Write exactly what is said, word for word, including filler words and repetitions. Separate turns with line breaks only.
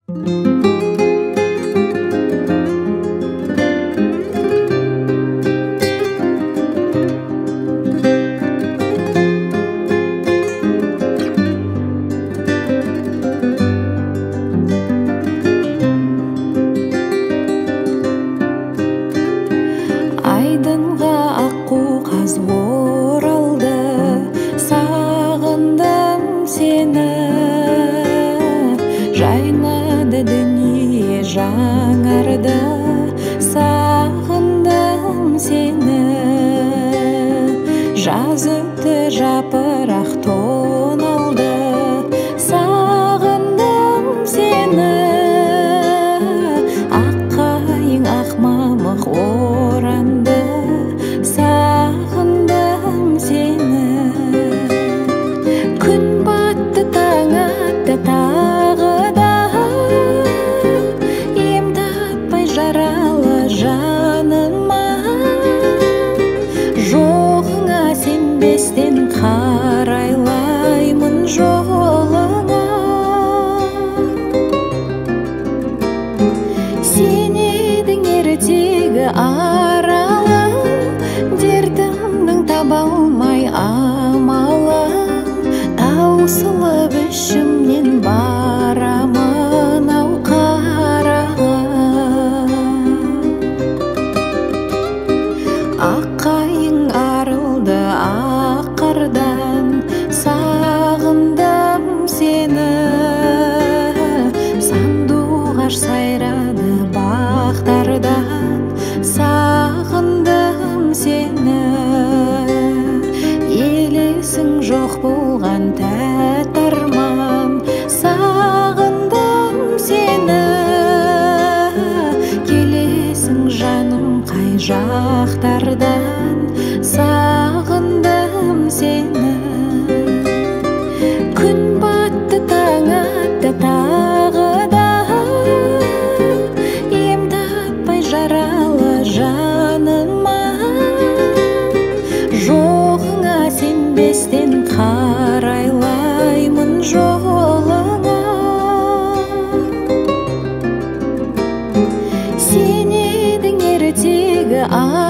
Айдынға аққу қаз оралды, сағындым сені. Жайнады дүние жаңарды, сағындым сені. Жаз өтті жапырақ тоналды, сағындым сені. Аққайың ақ мамық оранды, сағындым сені. Күн батты, таң атты тағы да, ем таппай жаралы жаныма. Жоғыңа сенбестен қарайлаймын жолыңа. Сен едің ертегі аралым, дертімнің таба алмай амалым. Таусылып ішімнен барамын ау қарағым. Аққайың арылды ақ қардан, сағындым сені. Сандуғаш сайрады бақтардан, сағындым сені. Елесің жоқ болған тәтті арман, сағындым сені. Келесің жаным қай жақтардан, сағындым сені. Күн батты, таң атты тағы да, ем таппай жаралы жаныма. Жоғыңа сенбестен қарайлаймын жолыңа. Сен едің ертегі